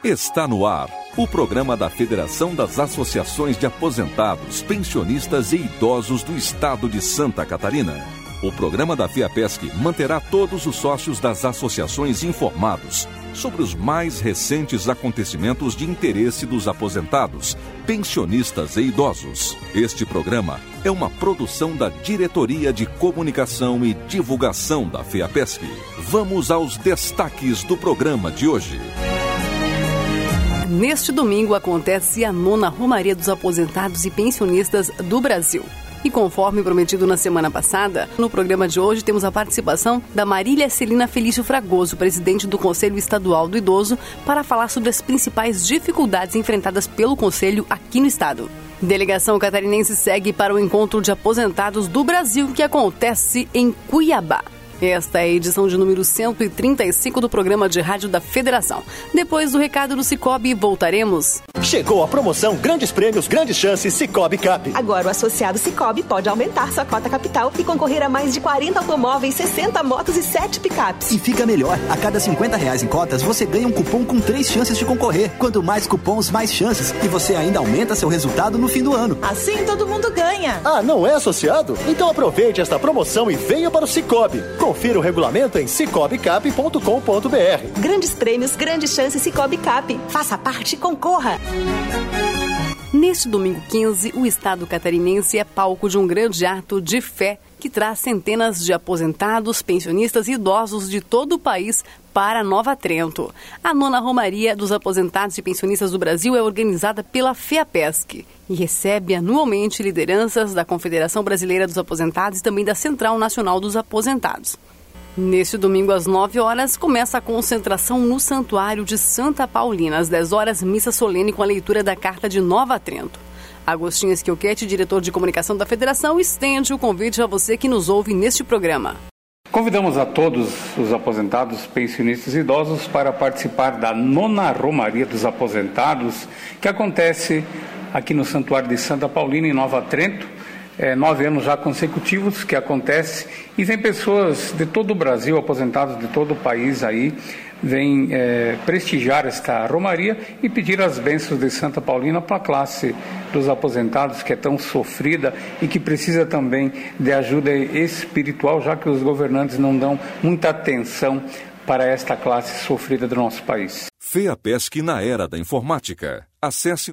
Está no ar o programa da Federação das Associações de Aposentados, Pensionistas e Idosos do Estado de Santa Catarina. O programa da FEAPESC manterá todos os sócios das associações informados sobre os mais recentes acontecimentos de interesse dos aposentados, pensionistas e idosos. Este programa é uma produção da Diretoria de Comunicação e Divulgação da FEAPESC. Vamos aos destaques do programa de hoje. Neste domingo acontece a 9ª Romaria dos Aposentados e Pensionistas do Brasil. E conforme prometido na semana passada, no programa de hoje temos a participação da Marília Celina Felício Fragoso, presidente do Conselho Estadual do Idoso, para falar sobre as principais dificuldades enfrentadas pelo Conselho aqui no estado. Delegação catarinense segue para o Encontro de Aposentados do Brasil, que acontece em Cuiabá. Esta é a edição de número 135 do programa de rádio da Federação. Depois do recado do Sicoob, voltaremos. Chegou a promoção Grandes Prêmios, Grandes Chances Sicoob Cap. Agora o associado Sicoob pode aumentar sua cota capital e concorrer a mais de 40 automóveis, 60 motos e 7 picapes. E fica melhor, a cada R$50 em cotas você ganha um cupom com 3 chances de concorrer. Quanto mais cupons, mais chances. E você ainda aumenta seu resultado no fim do ano. Assim todo mundo ganha. Ah, não é associado? Então aproveite esta promoção e venha para o Sicoob. Confira o regulamento em cicoobcap.com.br. Grandes prêmios, grandes chances Sicoob Cap. Faça parte e concorra. Neste domingo 15, o estado catarinense é palco de um grande ato de fé que traz centenas de aposentados, pensionistas e idosos de todo o país para Nova Trento. A 9ª Romaria dos Aposentados e Pensionistas do Brasil é organizada pela FEAPESC e recebe anualmente lideranças da Confederação Brasileira dos Aposentados e também da Central Nacional dos Aposentados. Neste domingo, às 9 horas, começa a concentração no Santuário de Santa Paulina. Às 10 horas, missa solene com a leitura da Carta de Nova Trento. Agostinho Schiochetti, diretor de comunicação da Federação, estende o convite a você que nos ouve neste programa. Convidamos a todos os aposentados, pensionistas e idosos para participar da 9ª Romaria dos Aposentados, que acontece aqui no Santuário de Santa Paulina, em Nova Trento. 9 anos já consecutivos que acontece e vem pessoas de todo o Brasil, aposentados de todo o país aí, vêm prestigiar esta romaria e pedir as bênçãos de Santa Paulina para a classe dos aposentados, que é tão sofrida e que precisa também de ajuda espiritual, já que os governantes não dão muita atenção para esta classe sofrida do nosso país. FEAPESC na era da informática. Acesse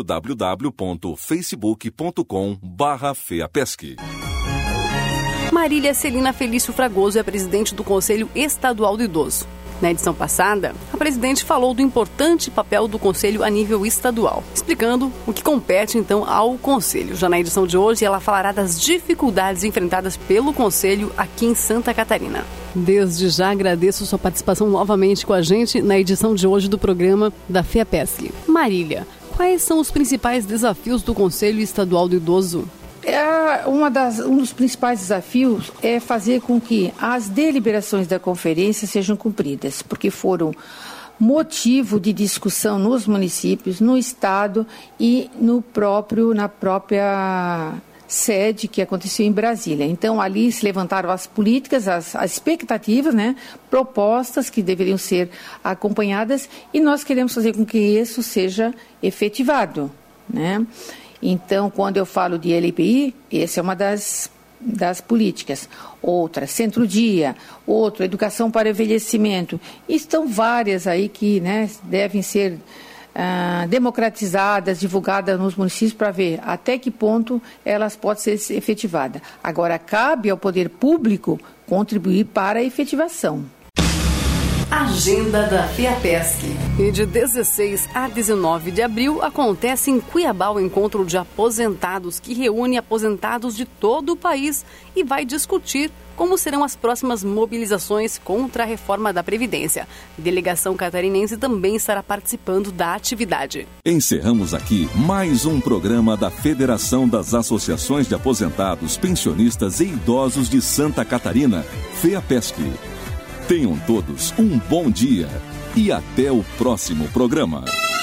www.facebook.com/FEAPESC. Marília Celina Felício Fragoso é a presidente do Conselho Estadual do Idoso. Na edição passada, a presidente falou do importante papel do Conselho a nível estadual, explicando o que compete então ao Conselho. Já na edição de hoje, ela falará das dificuldades enfrentadas pelo Conselho aqui em Santa Catarina. Desde já agradeço sua participação novamente com a gente na edição de hoje do programa da FEAPESC. Marília, quais são os principais desafios do Conselho Estadual do Idoso? Um dos principais desafios é fazer com que as deliberações da conferência sejam cumpridas, porque foram motivo de discussão nos municípios, no estado e na própria sede que aconteceu em Brasília. Então, ali se levantaram as políticas, as expectativas, propostas que deveriam ser acompanhadas e nós queremos fazer com que isso seja efetivado, Então, quando eu falo de LPI, essa é uma das políticas. Outra, Centro-Dia. Outra, Educação para Envelhecimento. E estão várias aí que devem ser democratizadas, divulgadas nos municípios para ver até que ponto elas podem ser efetivadas. Agora, cabe ao poder público contribuir para a efetivação. Agenda da FEAPESC. E de 16 a 19 de abril acontece em Cuiabá o Encontro de Aposentados, que reúne aposentados de todo o país e vai discutir como serão as próximas mobilizações contra a reforma da Previdência. A delegação catarinense também estará participando da atividade. Encerramos aqui mais um programa da Federação das Associações de Aposentados, Pensionistas e Idosos de Santa Catarina, FEAPESC. Tenham todos um bom dia e até o próximo programa.